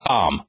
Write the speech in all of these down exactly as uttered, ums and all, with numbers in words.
com.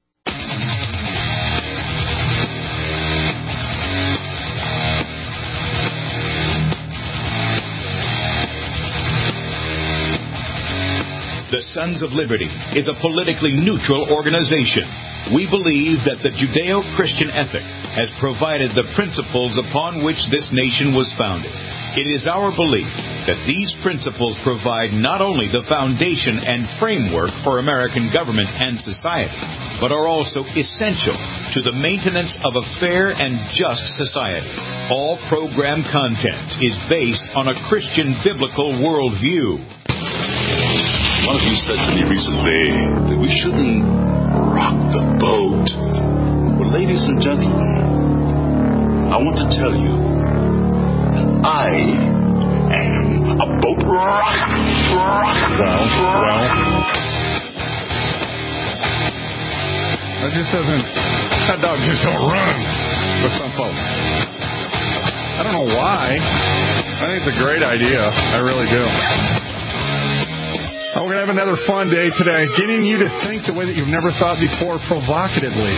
The Sons of Liberty is a politically neutral organization. We believe that the Judeo-Christian ethic has provided the principles upon which this nation was founded. It is our belief that these principles provide not only the foundation and framework for American government and society, but are also essential to the maintenance of a fair and just society. All program content is based on a Christian biblical worldview. One of you said to me recently that we shouldn't rock the boat. Well, ladies and gentlemen, I want to tell you that I am a boat rocker. Well, well. That just doesn't, that dog just don't run with some folks. I don't know why. I think it's a great idea. I really do. Oh, we're going to have another fun day today, getting you to think the way that you've never thought before, provocatively.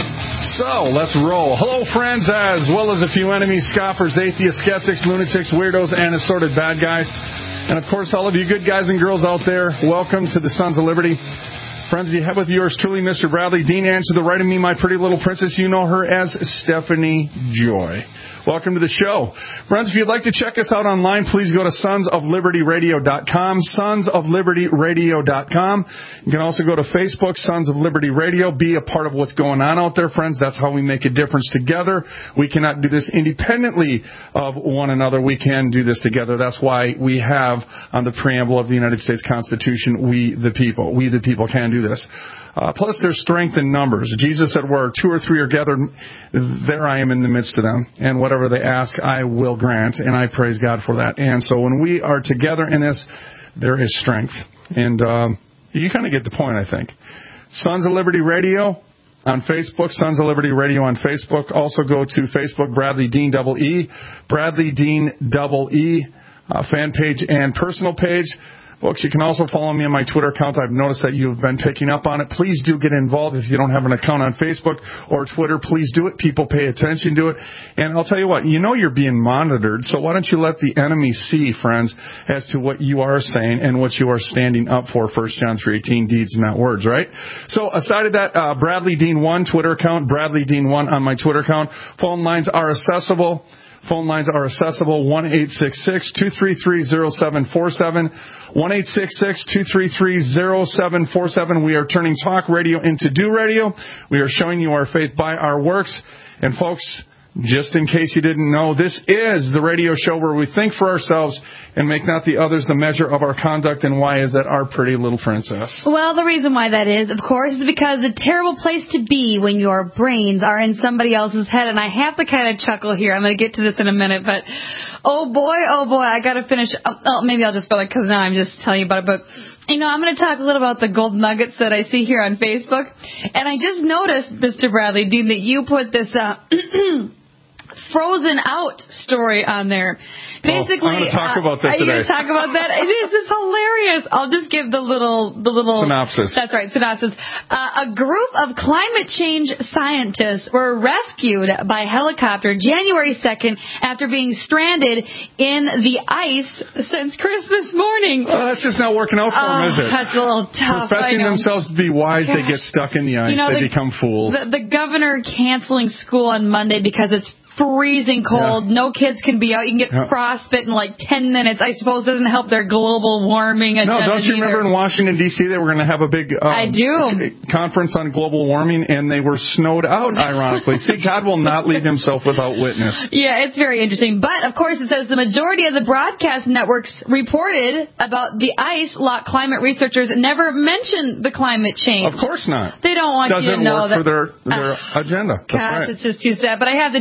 So, let's roll. Hello, friends, as well as a few enemies, scoffers, atheists, skeptics, lunatics, weirdos, and assorted bad guys. And, of course, all of you good guys and girls out there, welcome to the Sons of Liberty. Friends, you have with yours truly, Mister Bradley Dean, and to the right of me, my pretty little princess. You know her as Stephanie Joy. Welcome to the show. Friends, if you'd like to check us out online, please go to sons of liberty radio dot com, sons of liberty radio dot com. You can also go to Facebook, Sons of Liberty Radio. Be a part of what's going on out there, friends. That's how we make a difference together. We cannot do this independently of one another. We can do this together. That's why we have on the preamble of the United States Constitution, we the people. We the people can do this. Uh, plus, there's strength in numbers. Jesus said, where two or three are gathered, there I am in the midst of them. And whatever they ask, I will grant. And I praise God for that. And so when we are together in this, there is strength. And uh, you kind of get the point, I think. Sons of Liberty Radio on Facebook, Sons of Liberty Radio on Facebook. Also go to Facebook, Bradley Dean Double E, Bradley Dean Double E, uh, fan page and personal page. Folks, you can also follow me on my Twitter account. I've noticed that you've been picking up on it. Please do get involved. If you don't have an account on Facebook or Twitter, please do it. People pay attention to it. And I'll tell you what, you know you're being monitored, so why don't you let the enemy see, friends, as to what you are saying and what you are standing up for. First John three eighteen, deeds, not words, right? So aside of that, uh, Bradley Dean one Twitter account, Bradley Dean one on my Twitter account. Phone lines are accessible. Phone lines are accessible, one eight six six, two three three, zero seven four seven, one eight six six, two three three, zero seven four seven. We are turning talk radio into do radio. We are showing you our faith by our works. And folks, just in case you didn't know, this is the radio show where we think for ourselves and make not the others the measure of our conduct. And why is that, our pretty little princess? Well, the reason why that is, of course, is because the terrible place to be when your brains are in somebody else's head. And I have to kind of chuckle here. I'm going to get to this in a minute, but oh boy, oh boy, I got to finish. Oh, maybe I'll just spell it because now I'm just telling you about it. But you know, I'm going to talk a little about the gold nuggets that I see here on Facebook. And I just noticed, Mister Bradley Dean, that you put this uh, frozen out story on there. Basically, oh, I'm going to talk uh, about that are you today. going to talk about that? It is. It's hilarious. I'll just give the little, the little synopsis. That's right, synopsis. Uh, a group of climate change scientists were rescued by helicopter January second after being stranded in the ice since Christmas morning. Well, that's just not working out for uh, them, is it? That's a little tough. Professing themselves to be wise, Gosh. They get stuck in the ice. You know, they the, become fools. The, the governor canceling school on Monday because it's freezing cold. Yeah. No kids can be out. You can get yeah. frostbite in like ten minutes. I suppose it doesn't help their global warming agenda. No, don't you either. remember in Washington, D C, they were going to have a big um, I do. conference on global warming, and they were snowed out, ironically. See, God will not leave himself without witness. Yeah, it's very interesting. But, of course, it says the majority of the broadcast networks reported about the ice lock climate researchers never mentioned the climate change. Of course not. They don't want Doesn't you to know work that. for their, their uh, agenda. That's gosh, right. It's just too sad. But I have to chuckle because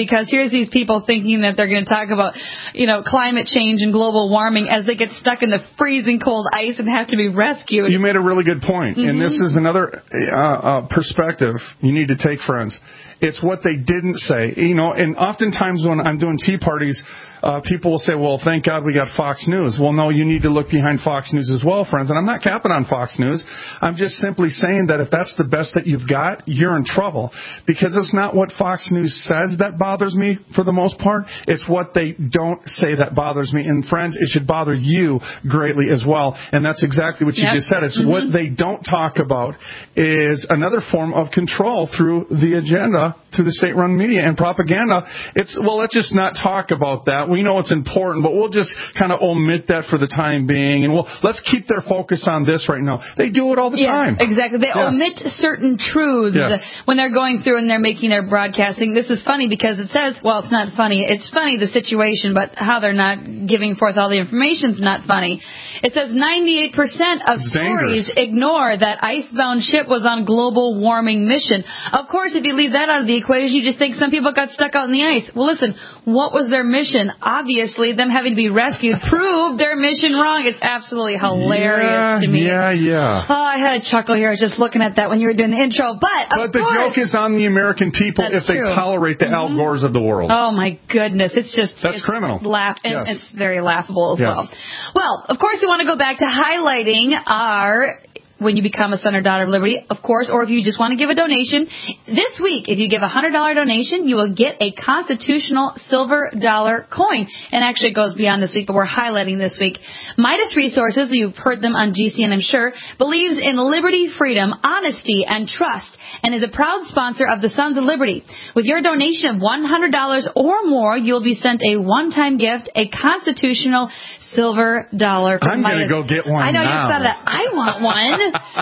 because here's these people thinking that they're going to talk about, you know, climate change and global warming as they get stuck in the freezing cold ice and have to be rescued. You made a really good point, mm-hmm. and this is another uh, uh, perspective you need to take, friends. It's what they didn't say. You know, and oftentimes when I'm doing tea parties, uh, people will say, well, thank God we got Fox News. Well, no, you need to look behind Fox News as well, friends. And I'm not capping on Fox News. I'm just simply saying that if that's the best that you've got, you're in trouble. Because it's not what Fox News says that bothers me for the most part. It's what they don't say that bothers me. And friends, it should bother you greatly as well. And that's exactly what you yep. just said. It's mm-hmm. what they don't talk about is another form of control through the agenda, through the state-run media and propaganda. It's, well, let's just not talk about that. We know it's important, but we'll just kind of omit that for the time being. And we'll, let's keep their focus on this right now. They do it all the yeah, time. Exactly. They yeah. omit certain truths yes. when they're going through and they're making their broadcasting. This is funny because it says, well, it's not funny. It's funny, the situation, but how they're not giving forth all the information is not funny. It says ninety-eight percent of it's stories dangerous. ignore that icebound ship was on global warming mission. Of course, if you leave that out of the equation, you just think some people got stuck out in the ice. Well, listen, what was their mission? Obviously, them having to be rescued proved their mission wrong. It's absolutely hilarious yeah, to me. Yeah, yeah. Oh, I had a chuckle here just looking at that when you were doing the intro. But, of But the course, joke is on the American people if they true. tolerate the mm-hmm. Al Gores of the world. Oh, my goodness. It's just... That's it's criminal. Laugh, and yes. it's very laughable as yes. well. Well, of course, we want to go back to highlighting our... when you become a son or daughter of Liberty, of course, or if you just want to give a donation. This week, if you give a one hundred dollars donation, you will get a constitutional silver dollar coin. And actually, it goes beyond this week, but we're highlighting this week. Midas Resources, you've heard them on G C N, I'm sure, believes in liberty, freedom, honesty, and trust, and is a proud sponsor of the Sons of Liberty. With your donation of one hundred dollars or more, you'll be sent a one-time gift, a constitutional silver dollar from I'm going to go get one I know now. you said that. I want one.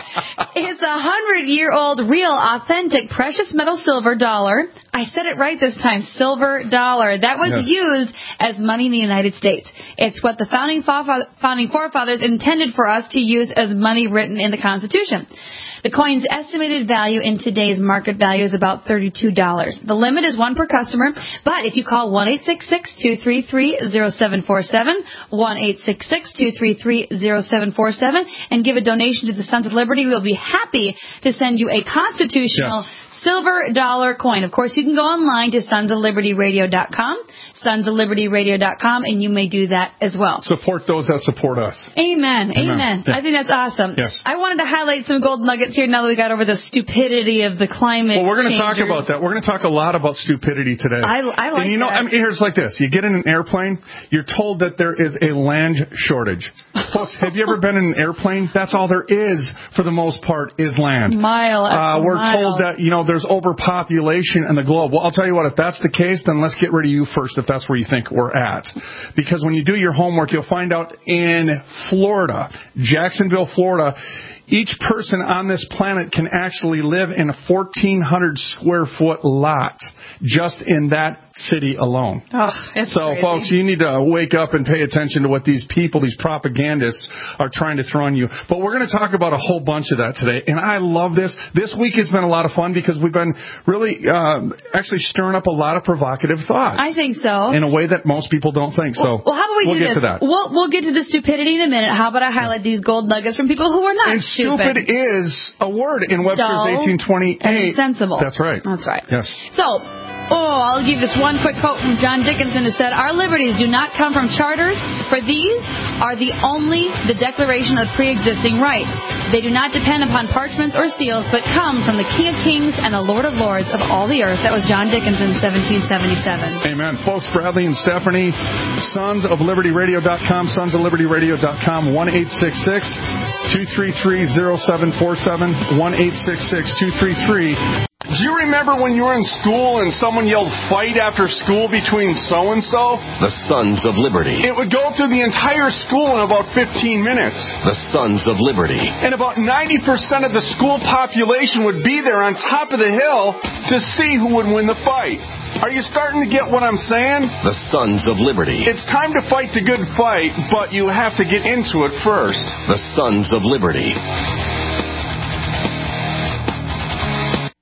It's a hundred-year-old, real, authentic, precious metal silver dollar. I said it right this time, silver dollar. That was yes. used as money in the United States. It's what the founding founding forefathers intended for us to use as money written in the Constitution. The coin's estimated value in today's market value is about thirty-two dollars. The limit is one per customer, but if you call one eight six six, two three three, zero seven four seven, one eight six six, two three three, zero seven four seven, and give a donation to the Sons of Liberty, we'll be happy to send you a constitutional yes. silver dollar coin. Of course, you can go online to sons of liberty radio dot com, sons of liberty radio dot com, and you may do that as well. Support those that support us. Amen. Amen. Amen. Yeah. I think that's awesome. Yes. I wanted to highlight some gold nuggets here now that we got over the stupidity of the climate Well, we're going to talk changers. about that. We're going to talk a lot about stupidity today. I, I like and you know, that. I mean, here's like this. You get in an airplane, you're told that there is a land shortage. Folks, have you ever been in an airplane? That's all there is, for the most part, is land. Mile Uh, we're mile. told that, you know, there's overpopulation in the globe. Well, I'll tell you what, if that's the case, then let's get rid of you first if that's where you think we're at. Because when you do your homework, you'll find out in Florida, Jacksonville, Florida, each person on this planet can actually live in a fourteen hundred square foot lot just in that city alone. Oh, it's so, crazy. folks, you need to wake up and pay attention to what these people, these propagandists, are trying to throw on you. But we're going to talk about a whole bunch of that today. And I love this. This week has been a lot of fun because we've been really uh, actually stirring up a lot of provocative thoughts. I think so. In a way that most people don't think. So, well, how about we we'll do get this? to that. We'll, we'll get to the stupidity in a minute. How about I highlight these gold nuggets from people who are not and stupid. stupid is a word in Webster's Dull eighteen twenty-eight. And insensible. That's right. That's right. Yes. So, oh, I'll give this one quick quote from John Dickinson who said, "Our liberties do not come from charters, for these are the only the declaration of pre-existing rights. They do not depend upon parchments or seals, but come from the King of Kings and the Lord of Lords of all the earth." That was John Dickinson, seventeen seventy-seven. Amen. Folks, Bradley and Stephanie, sons of liberty radio dot com, sons of liberty radio dot com, one eight six six, two three three, zero seven four seven, one eight six six, two three three. Do you remember when you were in school and someone yelled fight after school between so-and-so? The Sons of Liberty. It would go through the entire school in about fifteen minutes. The Sons of Liberty. And about ninety percent of the school population would be there on top of the hill to see who would win the fight. Are you starting to get what I'm saying? The Sons of Liberty. It's time to fight the good fight, but you have to get into it first. The Sons of Liberty.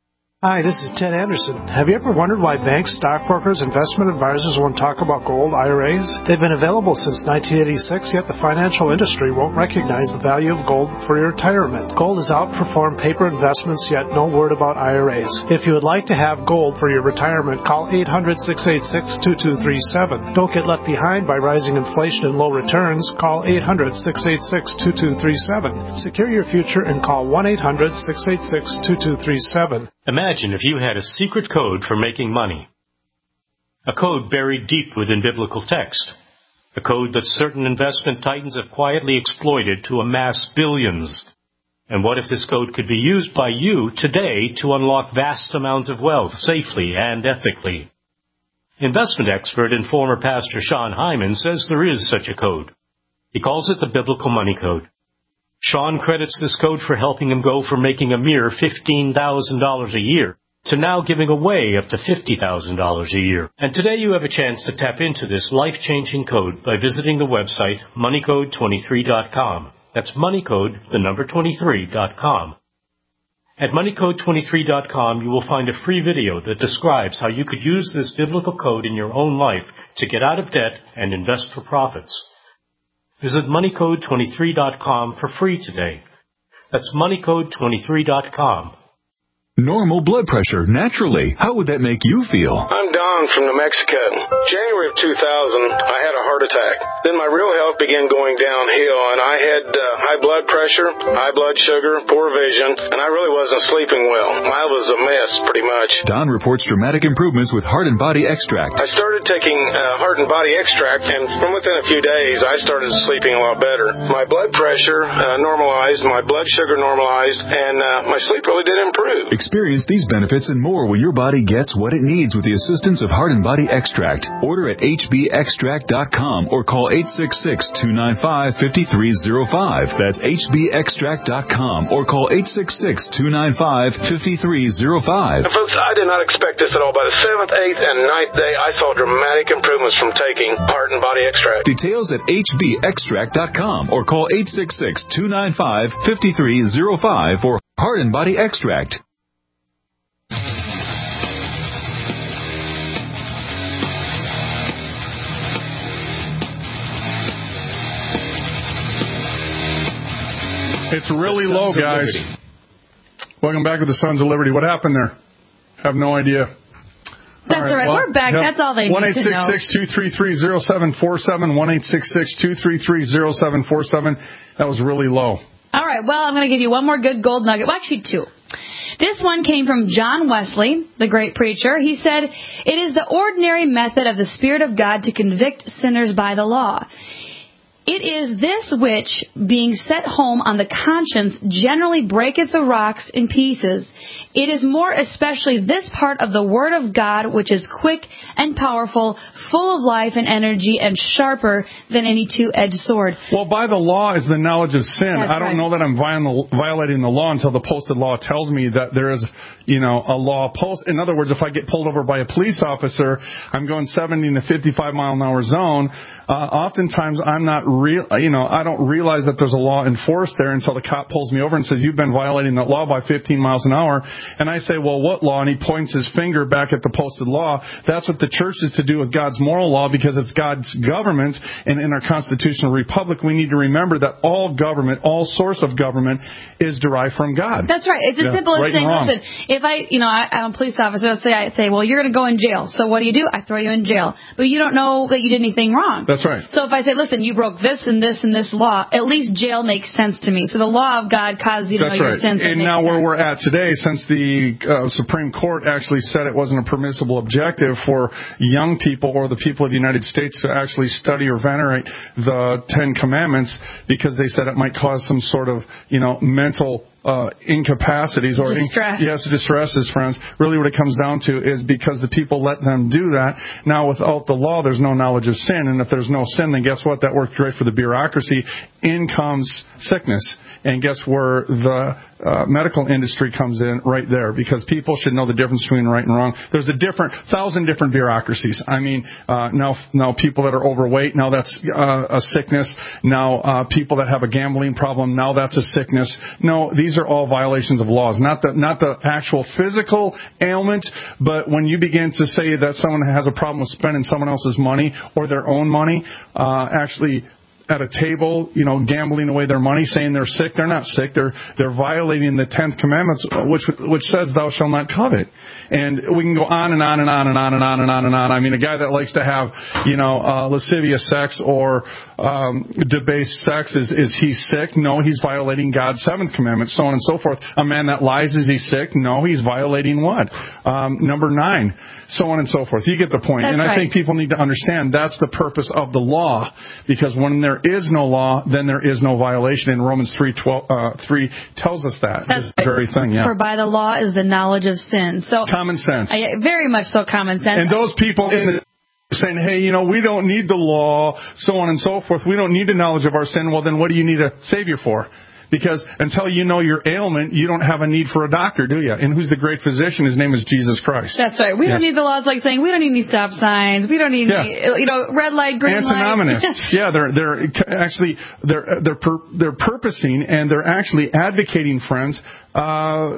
Hi, this is Ted Anderson. Have you ever wondered why banks, stockbrokers, investment advisors won't talk about gold I R As? They've been available since nineteen eighty-six, yet the financial industry won't recognize the value of gold for your retirement. Gold has outperformed paper investments, yet no word about I R As. If you would like to have gold for your retirement, call eight hundred, six eight six, two two three seven. Don't get left behind by rising inflation and low returns. Call eight hundred, six eight six, two two three seven. Secure your future and call one eight hundred, six eight six, two two three seven. Imagine if you had a secret code for making money. A code buried deep within biblical text. A code that certain investment titans have quietly exploited to amass billions. And what if this code could be used by you today to unlock vast amounts of wealth safely and ethically? Investment expert and former pastor Sean Hyman says there is such a code. He calls it the Biblical Money Code. Sean credits this code for helping him go from making a mere fifteen thousand dollars a year to now giving away up to fifty thousand dollars a year. And today you have a chance to tap into this life-changing code by visiting the website money code twenty-three dot com. That's moneycode, the number twenty-three dot com. At money code twenty-three dot com, you will find a free video that describes how you could use this biblical code in your own life to get out of debt and invest for profits. Visit money code twenty-three dot com for free today. That's money code twenty-three dot com. Normal blood pressure, naturally. How would that make you feel? I'm Don from New Mexico. January of two thousand, I had a heart attack. Then my real health began going downhill, and I had uh, high blood pressure, high blood sugar, poor vision, and I really wasn't sleeping well. I was a mess, pretty much. Don reports dramatic improvements with Heart and Body Extract. I started taking uh, Heart and Body Extract, and from within a few days, I started sleeping a lot better. My blood pressure uh, normalized, my blood sugar normalized, and uh, my sleep really did improve. Experience these benefits and more when your body gets what it needs with the assistance of Heart and Body Extract. Order at h b extract dot com or call eight six six, two nine five, five three zero five. That's h b extract dot com or call eight six six, two nine five, five three zero five. And folks, I did not expect this at all. By the seventh, eighth, and ninth day, I saw dramatic improvements from taking Heart and Body Extract. Details at h b extract dot com or call eight six six, two nine five, five three zero five for Heart and Body Extract. It's really low, guys. Welcome back to the Sons of Liberty. What happened there? Have no idea. That's all right. right. Well, We're back. Yep. That's all they need one eight six six, two three three, zero seven four seven. one eight six six, two three three, zero seven four seven. That was really low. All right. Well, I'm going to give you one more good gold nugget. Well, actually, two. This one came from John Wesley, the great preacher. He said, "It is the ordinary method of the Spirit of God to convict sinners by the law. It is this which, being set home on the conscience, generally breaketh the rocks in pieces. It is more especially this part of the Word of God which is quick and powerful, full of life and energy, and sharper than any two-edged sword." Well, by the law is the knowledge of sin. That's I don't right. know that I'm violating the law until the posted law tells me that there is, you know, a law post. In other words, if I get pulled over by a police officer, I'm going seventy in a fifty-five mile an hour zone. Uh, oftentimes, I'm not real. You know, I don't realize that there's a law enforced there until the cop pulls me over and says, "You've been violating that law by fifteen miles an hour." And I say, "Well, what law?" And he points his finger back at the posted law. That's what the church is to do with God's moral law, because it's God's government. And in our constitutional republic, we need to remember that all government, all source of government, is derived from God. That's right. It's as yeah, simple as right saying, and wrong. listen, if I, you know, I, I'm a police officer, let's say I say, "Well, you're going to go in jail." So what do you do? I throw you in jail. But you don't know that you did anything wrong. That's right. So if I say, "Listen, you broke this and this and this law," at least jail makes sense to me. So the law of God causes you to That's know right. your sins. And now sense. where we're at today, since the uh, Supreme Court actually said it wasn't a permissible objective for young people or the people of the United States to actually study or venerate the Ten Commandments, because they said it might cause some sort of, you know, mental Uh, incapacities or distress. In, yes, distresses, friends. Really what it comes down to is because the people let them do that. Now, without the law, there's no knowledge of sin. And if there's no sin, then guess what? That worked great for the bureaucracy in comes sickness. And guess where the uh, medical industry comes in? Right there, because people should know the difference between right and wrong. There's a different thousand different bureaucracies. I mean, uh, now now people that are overweight, now that's uh, a sickness. Now uh, people that have a gambling problem, now that's a sickness. No, these are all violations of laws, not the not the actual physical ailment, but when you begin to say that someone has a problem with spending someone else's money or their own money, uh, actually. At a table, you know, gambling away their money, saying they're sick. They're not sick. They're they're violating the tenth commandments, which which says, "Thou shalt not covet." And we can go on and on and on and on and on and on and on. I mean, a guy that likes to have, you know, uh, lascivious sex or um, debased sex, is is he sick? No, he's violating God's seventh commandment, so on and so forth. A man that lies, is he sick? No, he's violating what? Um, number nine, so on and so forth. You get the point. That's and I right. think people need to understand that's the purpose of the law, because when there is no law, then there is no violation. And Romans three twelve uh, three tells us that That's this very thing. Yeah. For by the law is the knowledge of sin. So common sense. Uh, very much so, common sense. And those people in the saying, hey, you know, we don't need the law, so on and so forth. We don't need the knowledge of our sin. Well, then what do you need a Savior for? Because until you know your ailment, you don't have a need for a doctor, do you? And who's the great physician? His name is Jesus Christ. That's right. We yes. don't need the laws like saying we don't need any stop signs. We don't need yeah. any, you know, red light, green Antinomianists. light. yeah, they're they're actually they're they're pur- they're purposing and they're actually advocating, friends. Uh,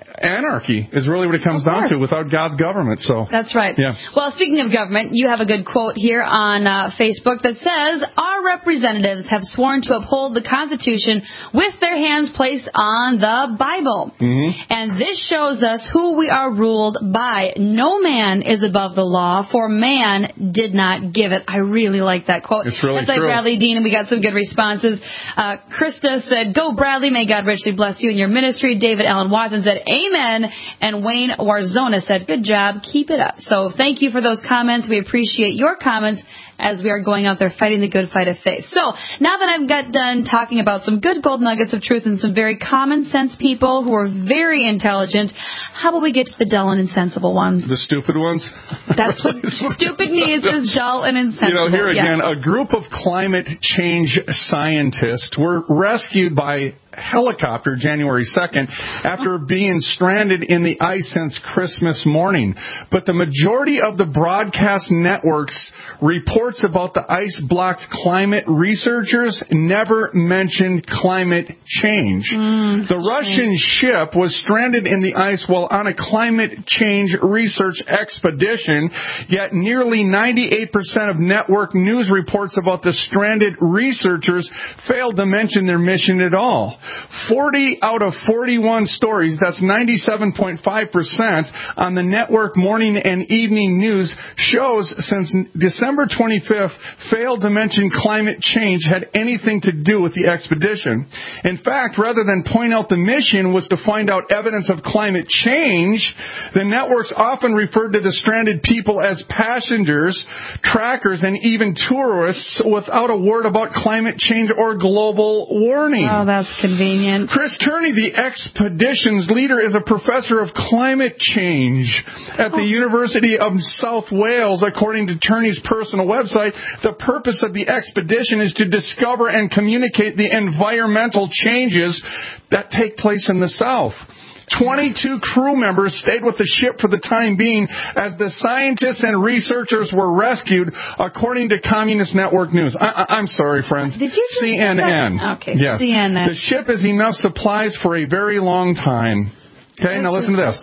Anarchy is really what it comes down to without God's government. So that's right. Yeah. Well, speaking of government, you have a good quote here on uh, Facebook that says, our representatives have sworn to uphold the Constitution with their hands placed on the Bible. Mm-hmm. And this shows us who we are ruled by. No man is above the law, for man did not give it. I really like that quote. It's really That's like true. Bradley Dean, and we got some good responses. Uh, Krista said, go Bradley, may God richly bless you in your ministry. David Allen Watson said, amen. And Wayne Warzona said, good job, keep it up. So thank you for those comments. We appreciate your comments as we are going out there fighting the good fight of faith. So now that I've got done talking about some good gold nuggets of truth and some very common sense people who are very intelligent, how about we get to the dull and insensible ones? The stupid ones? That's what stupid means, is dull and insensible. You know, here again, yes. a group of climate change scientists were rescued by helicopter January second after being stranded in the ice since Christmas morning. But the majority of the broadcast networks reports about the ice-blocked climate researchers never mentioned climate change. Mm, the Russian ship was stranded in the ice while on a climate change research expedition, yet nearly ninety-eight percent of network news reports about the stranded researchers failed to mention their mission at all. forty out of forty-one stories, that's ninety-seven point five percent, on the network morning and evening news shows since December twenty-fifth failed to mention climate change had anything to do with the expedition. In fact, rather than point out the mission was to find out evidence of climate change, the networks often referred to the stranded people as passengers, trackers, and even tourists without a word about climate change or global warming. Oh, that's convenient. Chris Turney, the expedition's leader, is a professor of climate change at the University of South Wales. According to Turney's personal website, the purpose of the expedition is to discover and communicate the environmental changes that take place in the South. twenty-two crew members stayed with the ship for the time being as the scientists and researchers were rescued, according to Communist Network News. I, I, I'm sorry, friends. Did you just C N N. Okay, yes. C N N. The ship has enough supplies for a very long time. Okay, now listen to this.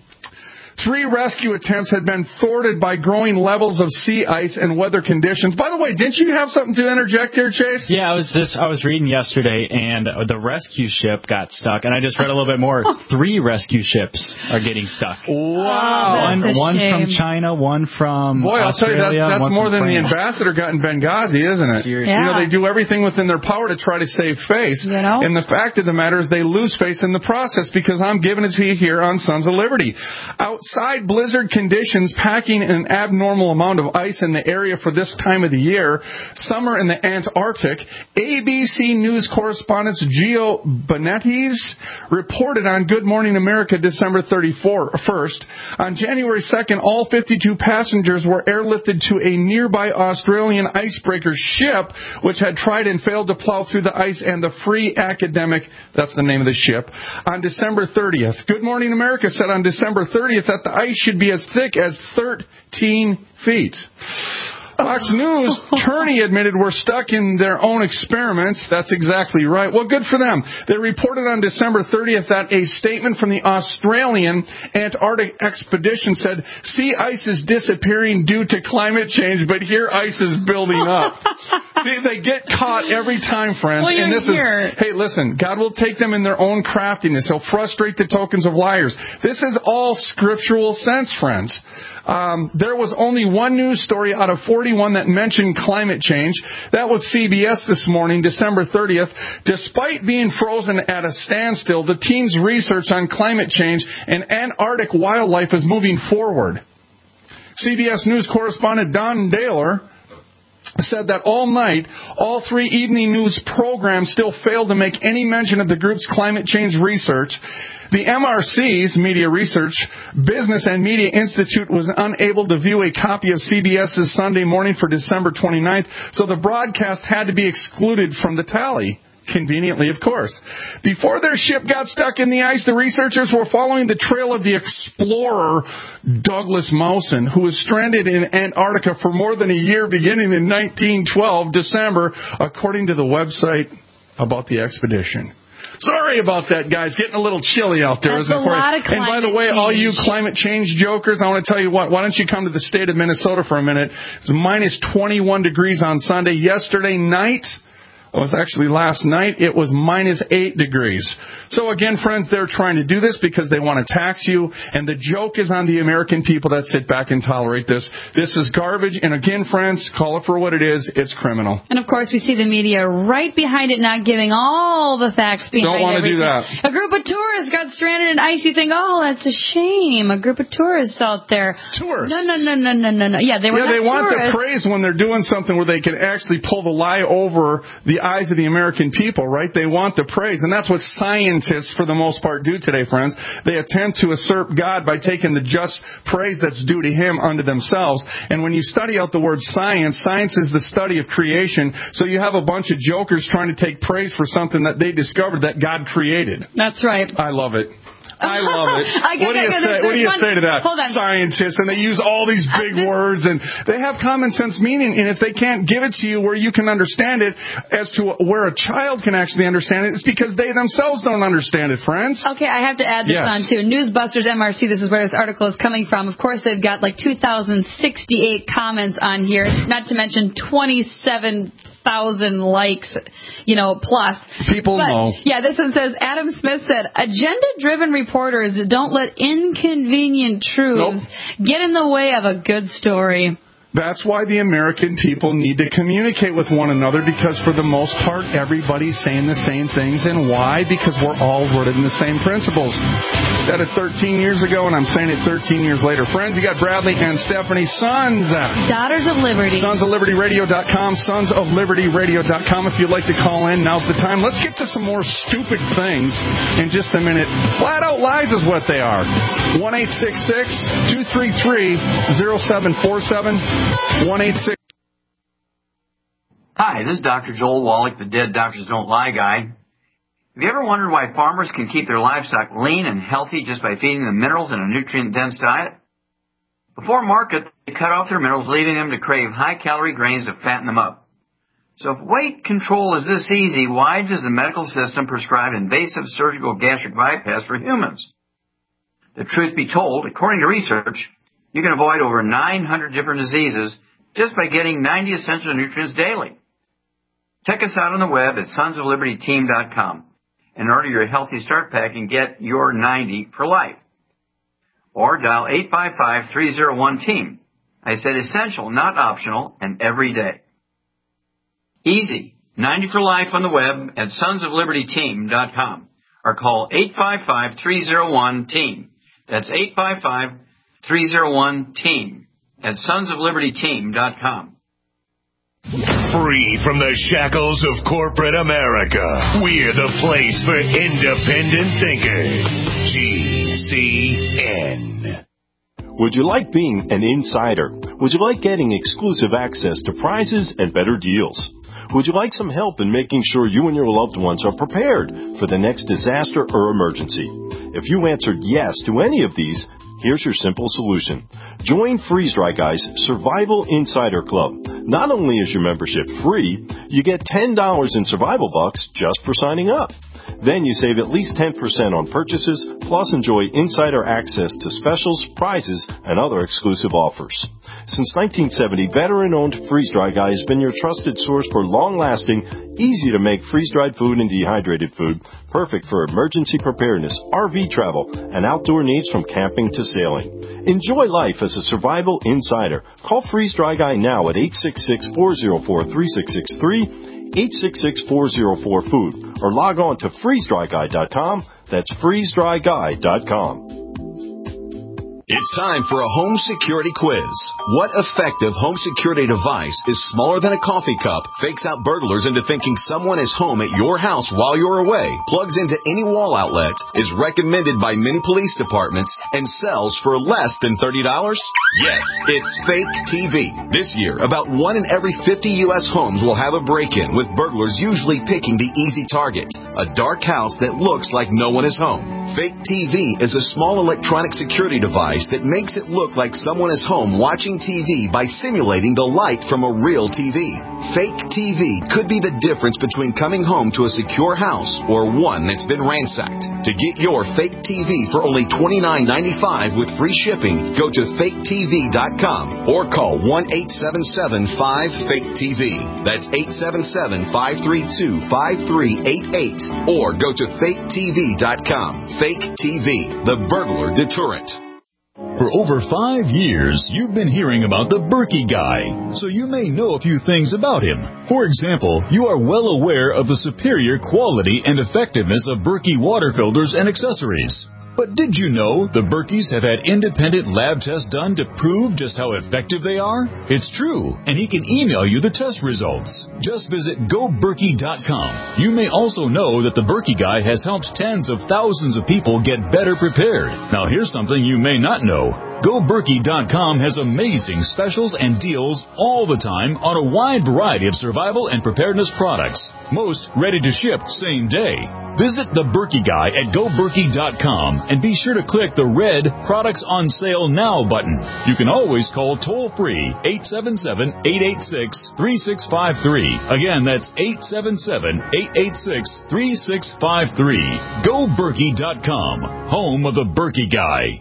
Three rescue attempts had been thwarted by growing levels of sea ice and weather conditions. By the way, didn't you have something to interject here, Chase? Yeah, I was just I was reading yesterday, and the rescue ship got stuck, and I just read a little bit more. Three rescue ships are getting stuck. Wow. One, one from China, one from Boy, I'll tell you, that, Australia, that's one more from than France. the ambassador got in Benghazi, isn't it? Seriously. You know, Yeah. they do everything within their power to try to save face. You know? And the fact of the matter is they lose face in the process, because I'm giving it to you here on Sons of Liberty. Outside Beside blizzard conditions packing an abnormal amount of ice in the area for this time of the year, summer in the Antarctic, A B C News correspondent Gio Bonettis reported on Good Morning America December thirty-first. On January second, all fifty-two passengers were airlifted to a nearby Australian icebreaker ship, which had tried and failed to plow through the ice, and the Free Academic, that's the name of the ship, on December thirtieth. Good Morning America said on December thirtieth that the ice should be as thick as thirteen feet. Fox News, Turney admitted we're stuck in their own experiments. That's exactly right. Well, good for them. They reported on December thirtieth that a statement from the Australian Antarctic expedition said sea ice is disappearing due to climate change, but here ice is building up. See, they get caught every time, friends. Well, you're and this here. is, hey, listen, God will take them in their own craftiness. He'll frustrate the tokens of liars. This is all scriptural sense, friends. Um, there was only one news story out of forty-one that mentioned climate change. That was C B S this morning, December thirtieth. Despite being frozen at a standstill, the team's research on climate change and Antarctic wildlife is moving forward. C B S News correspondent Don Daler said that all night, all three evening news programs still failed to make any mention of the group's climate change research. The M R C's, Media Research, Business and Media Institute, was unable to view a copy of CBS's Sunday Morning for December twenty-ninth, so the broadcast had to be excluded from the tally. Conveniently, of course. Before their ship got stuck in the ice, the researchers were following the trail of the explorer Douglas Mawson, who was stranded in Antarctica for more than a year beginning in nineteen twelve, December, according to the website about the expedition. Sorry about that, guys. Getting a little chilly out there. That's a lot of climate And by the way, change. all you climate change jokers, I want to tell you what. Why don't you come to the state of Minnesota for a minute? It's minus twenty-one degrees on Sunday. Yesterday night, it was actually last night, it was minus eight degrees. So again, friends, they're trying to do this because they want to tax you, and the joke is on the American people that sit back and tolerate this. This is garbage, and again, friends, call it for what it is. It's criminal. And of course, we see the media right behind it, not giving all the facts behind Don't want to everything. do that. A group of tourists got stranded in ice. You think, oh, that's a shame. A group of tourists out there. Tourists? No, no, no, no, no, no, no. Yeah, they were Yeah, not they want tourists. the praise when they're doing something where they can actually pull the lie over the eyes of the American people, right? They want the praise, and that's what scientists, for the most part, do today, friends. They attempt to usurp God by taking the just praise that's due to Him unto themselves. And when you study out the word science, science is the study of creation, so you have a bunch of jokers trying to take praise for something that they discovered that God created. That's right. I love it. I love it. I got, what do you I got, say? What do you one, say to that? Hold on. Scientists, and they use all these big words, and they have common sense meaning. And if they can't give it to you where you can understand it, as to where a child can actually understand it, it's because they themselves don't understand it, friends. Okay, I have to add this Yes. on too. Newsbusters M R C, this is where this article is coming from. Of course, they've got like two thousand sixty-eight comments on here, not to mention twenty-seven thousand likes, you know, plus. People but, know. Yeah, this one says, Adam Smith said, agenda-driven reporters don't let inconvenient truths Nope. get in the way of a good story. That's why the American people need to communicate with one another, because for the most part, everybody's saying the same things. And why? Because we're all rooted in the same principles. I said it thirteen years ago, and I'm saying it thirteen years later. Friends, you got Bradley and Stephanie Sons. Daughters of Liberty. Sons of Liberty Radio dot com, Sons of Liberty Radio dot com. If you'd like to call in, now's the time. Let's get to some more stupid things in just a minute. Flat out lies is what they are. one eight six six, two three three, zero seven four seven. one eight six. Hi, this is Doctor Joel Wallach, the Dead Doctors Don't Lie guy. Have you ever wondered why farmers can keep their livestock lean and healthy just by feeding them minerals in a nutrient-dense diet? Before market, they cut off their minerals, leaving them to crave high-calorie grains to fatten them up. So if weight control is this easy, why does the medical system prescribe invasive surgical gastric bypass for humans? The truth be told, according to research, you can avoid over nine hundred different diseases just by getting ninety essential nutrients daily. Check us out on the web at sons of liberty team dot com and order your Healthy Start Pack and get your ninety for life. Or dial eight five five, three oh one, team. I said essential, not optional, and every day. Easy. ninety for life on the web at sons of liberty team dot com or call eight five five, three oh one, team. That's eight five five, three oh one team at sons of liberty team dot com. Free from the shackles of corporate America, we're the place for independent thinkers. G C N. Would you like being an insider? Would you like getting exclusive access to prizes and better deals? Would you like some help in making sure you and your loved ones are prepared for the next disaster or emergency? If you answered yes to any of these, here's your simple solution. Join Freeze Dry Guy's Survival Insider Club. Not only is your membership free, you get ten dollars in survival bucks just for signing up. Then you save at least ten percent on purchases, plus enjoy insider access to specials, prizes, and other exclusive offers. Since nineteen seventy, veteran-owned Freeze Dry Guy has been your trusted source for long-lasting, easy-to-make freeze-dried food and dehydrated food, perfect for emergency preparedness, R V travel, and outdoor needs from camping to sailing. Enjoy life as a survival insider. Call Freeze Dry Guy now at eight six six, four oh four, three six six three, eight six six, four oh four, food, or log on to freeze dry guy dot com. That's freeze dry guy dot com. It's time for a home security quiz. What effective home security device is smaller than a coffee cup, fakes out burglars into thinking someone is home at your house while you're away, plugs into any wall outlet, is recommended by many police departments, and sells for less than thirty dollars? Yes, it's Fake T V. This year, about one in every fifty U S homes will have a break-in, with burglars usually picking the easy target, a dark house that looks like no one is home. Fake T V is a small electronic security device that makes it look like someone is home watching T V by simulating the light from a real T V. Fake T V could be the difference between coming home to a secure house or one that's been ransacked. To get your fake T V for only twenty-nine ninety-five with free shipping, go to fake T V dot com or call one eight seven seven, five, fake T V. That's eight seven seven, five three two, five three eight eight or go to fake T V dot com. Fake T V, the burglar deterrent. For over five years, you've been hearing about the Berkey Guy, so you may know a few things about him. For example, you are well aware of the superior quality and effectiveness of Berkey water filters and accessories. But did you know the Berkeys have had independent lab tests done to prove just how effective they are? It's true, and he can email you the test results. Just visit go berkey dot com. You may also know that the Berkey Guy has helped tens of thousands of people get better prepared. Now here's something you may not know. go berkey dot com has amazing specials and deals all the time on a wide variety of survival and preparedness products. Most ready to ship same day. Visit the Berkey Guy at go berkey dot com and be sure to click the red Products on Sale Now button. You can always call toll-free eight seven seven, eight eight six, three six five three. Again, that's eight seven seven, eight eight six, three six five three. go berkey dot com, home of the Berkey Guy.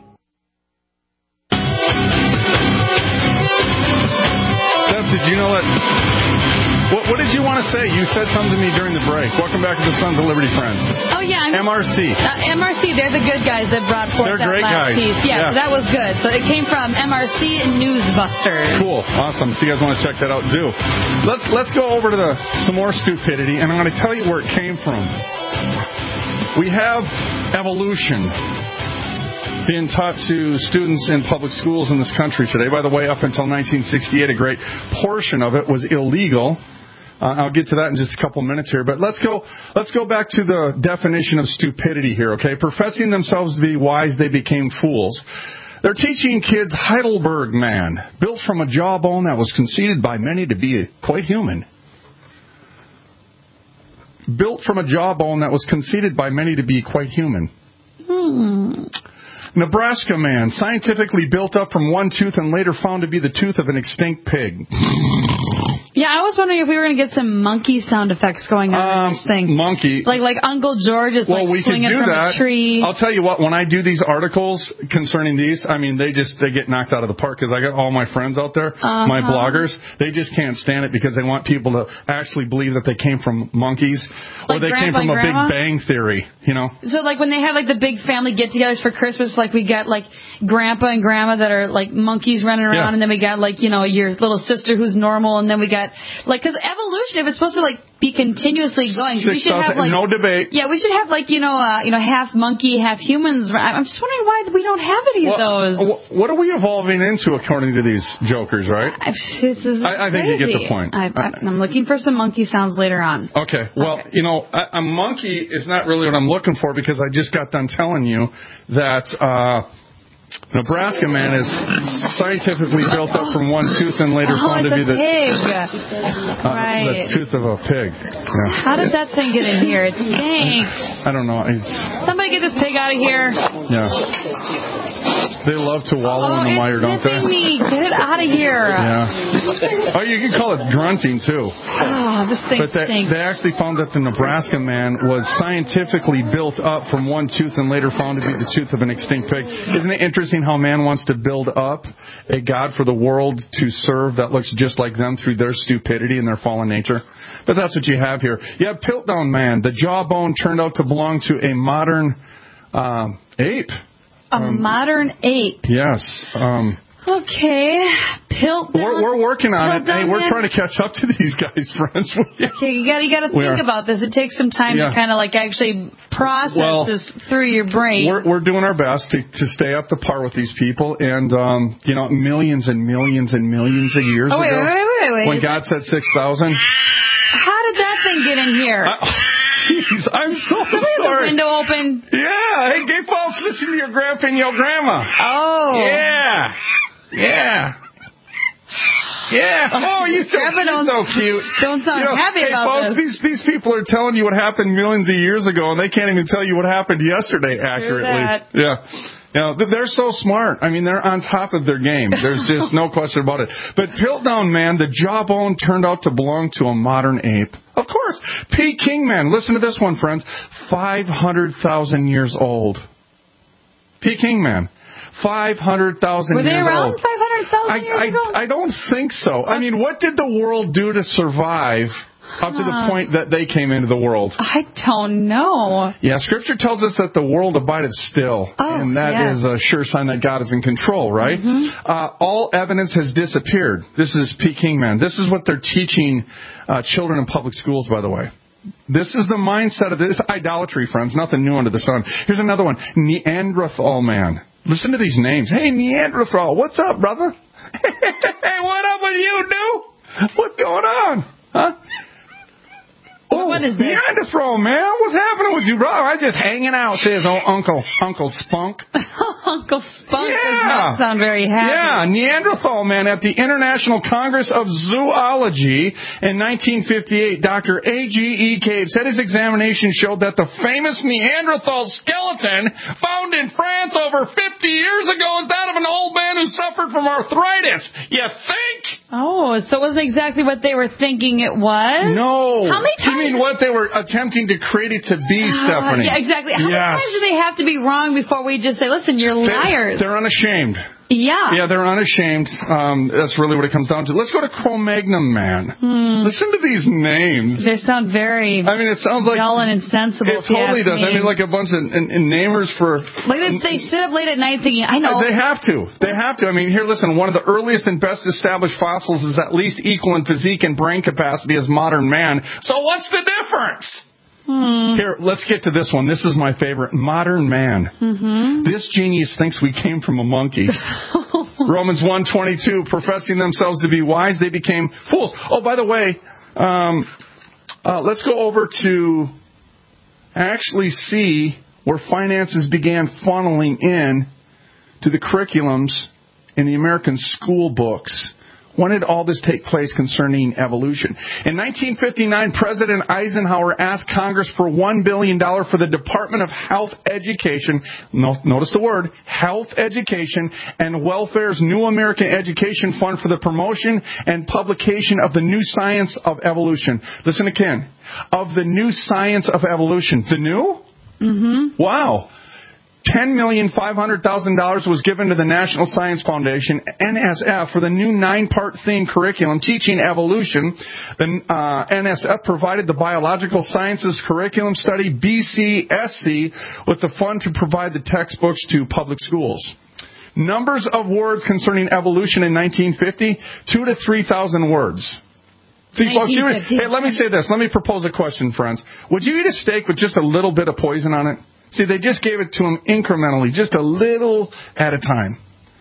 Steph, did you know that? What, what did you want to say? You said something to me during the break. Welcome back to the Sons of Liberty Friends. Oh, yeah. I'm, M R C. Uh, M R C, they're the good guys that brought forth they're that great last guys. piece. Yeah, yeah. So that was good. So it came from M R C and Newsbusters. Cool. Awesome. If you guys want to check that out, do. Let's let's go over to the some more stupidity, and I'm going to tell you where it came from. We have evolution being taught to students in public schools in this country today. By the way, up until nineteen sixty-eight, a great portion of it was illegal. Uh, I'll get to that in just a couple minutes here. But let's go let's go back to the definition of stupidity here, okay? Professing themselves to be wise, they became fools. They're teaching kids Heidelberg Man, built from a jawbone that was conceded by many to be quite human. Built from a jawbone that was conceded by many to be quite human. Hmm. Nebraska Man, scientifically built up from one tooth and later found to be the tooth of an extinct pig. Yeah, I was wondering if we were going to get some monkey sound effects going on um, in this thing. Monkey. Like like Uncle George is well, like we swinging could do from that. a tree. I'll tell you what, when I do these articles concerning these, I mean, they just they get knocked out of the park because I got all my friends out there, uh-huh. my bloggers, they just can't stand it because they want people to actually believe that they came from monkeys or like they Grandpa came from a Grandma? Big Bang Theory, you know. So like when they have like the big family get-togethers for Christmas, like we get like grandpa and grandma that are like monkeys running around, yeah. and then we got like, you know, your little sister who's normal, and then we got like, because evolution, if it's supposed to like be continuously going, Six, we should have like no debate. Yeah, we should have like you know, uh, you know, half monkey, half humans. I'm just wondering why we don't have any well, of those. What are we evolving into according to these jokers, right? This is I, I think you get the point. I, I, I'm looking for some monkey sounds later on. Okay, well, okay. you know, a, a monkey is not really what I'm looking for because I just got done telling you that. Uh, Nebraska man is scientifically built up from one tooth and later oh, found to be the, pig. Uh, right. the tooth of a pig. Yeah. How did that thing get in here? It stinks. I don't know. It's, Somebody get this pig out of here. Yeah. They love to wallow oh, in the mire, don't they? Me. Get it out of here. Yeah. Oh, you can call it grunting, too. Oh, this thing But they, stinks. they actually found that the Nebraska man was scientifically built up from one tooth and later found to be the tooth of an extinct pig. Isn't it interesting how man wants to build up a God for the world to serve that looks just like them through their stupidity and their fallen nature? But that's what you have here. You have Piltdown man. The jawbone turned out to belong to a modern um, ape. A um, modern ape. Yes. Um, okay. Piltdown. We're, we're working on it. Hey, we're man. trying to catch up to these guys, friends. Okay, you got you got to think about this. It takes some time yeah. to kind of like actually process well, this through your brain. We're we're doing our best to, to stay up to par with these people, and um, you know, millions and millions and millions of years oh, wait, ago, wait, wait, wait, wait. when God said six thousand. How did that thing get in here? Uh, Jeez, I'm so Somebody sorry. The window open. Yeah. Hey, gay folks, listen to your grandpa and your grandma. Oh. Yeah. Yeah. Yeah. Oh, you're so, you're so cute. Don't sound you know, happy hey, about folks, this. These, these people are telling you what happened millions of years ago, and they can't even tell you what happened yesterday accurately. That. Yeah. You know, they're so smart. I mean, they're on top of their game. There's just no question about it. But Piltdown man, the jawbone turned out to belong to a modern ape. Of course. P. King man, listen to this one, friends. five hundred thousand years old. P. King man. five hundred thousand years old. Were they around five hundred thousand years I, ago? I, I don't think so. I mean, what did the world do to survive up to the point that they came into the world? I don't know. Yeah, Scripture tells us that the world abided still, oh, and that yes. is a sure sign that God is in control, right? Mm-hmm. Uh, all evidence has disappeared. This is P. King man. This is what they're teaching uh, children in public schools, by the way. This is the mindset of this idolatry, friends. Nothing new under the sun. Here's another one. Neanderthal man. Listen to these names. Hey, Neanderthal, what's up, brother? Hey, what up with you, dude? What's going on? Huh? Oh, what is this? Neanderthal, man. What's happening with you, bro? I just hanging out, says old Uncle Uncle Spunk. Uncle Spunk yeah. does not sound very happy. Yeah, Neanderthal, man. At the International Congress of Zoology in nineteen fifty-eight, Doctor A G E Cave said his examination showed that the famous Neanderthal skeleton found in France over fifty years ago is that of an old man who suffered from arthritis. You think? Oh, so it wasn't exactly what they were thinking it was? No. How many times? You mean what they were attempting to create it to be, uh, Stephanie? Yeah, exactly. How yes. many times do they have to be wrong before we just say, listen, you're liars? They're, they're unashamed. Yeah. Yeah, they're unashamed. Um, that's really what it comes down to. Let's go to Cro-Magnon man. Hmm. Listen to these names. They sound very I mean, it sounds like dull and insensible. It totally does. Me. I mean, like a bunch of in, in namers for... Like they, they sit up late at night thinking, I know. They have to. They have to. I mean, here, listen, one of the earliest and best established fossils is at least equal in physique and brain capacity as modern man. So what's the difference? Hmm. Here, let's get to this one. This is my favorite. Modern man. Mm-hmm. This genius thinks we came from a monkey. Romans one twenty-two, professing themselves to be wise, they became fools. Oh, by the way, um, uh, let's go over to actually see where finances began funneling in to the curriculums in the American school books. When did all this take place concerning evolution? In nineteen fifty-nine, President Eisenhower asked Congress for one billion dollars for the Department of Health Education. Notice the word, Health Education and Welfare's New American Education Fund for the promotion and publication of the new science of evolution. Listen again. Of the new science of evolution. The new? Mm-hmm. Wow. ten million five hundred thousand dollars was given to the National Science Foundation, N S F, for the new nine-part theme curriculum teaching evolution. The uh, N S F provided the Biological Sciences Curriculum Study, B C S C, with the fund to provide the textbooks to public schools. Numbers of words concerning evolution in nineteen fifty, two to three thousand words. See, folks, you, hey, let me say this. Let me propose a question, friends. Would you eat a steak with just a little bit of poison on it? See, they just gave it to him incrementally, just a little at a time.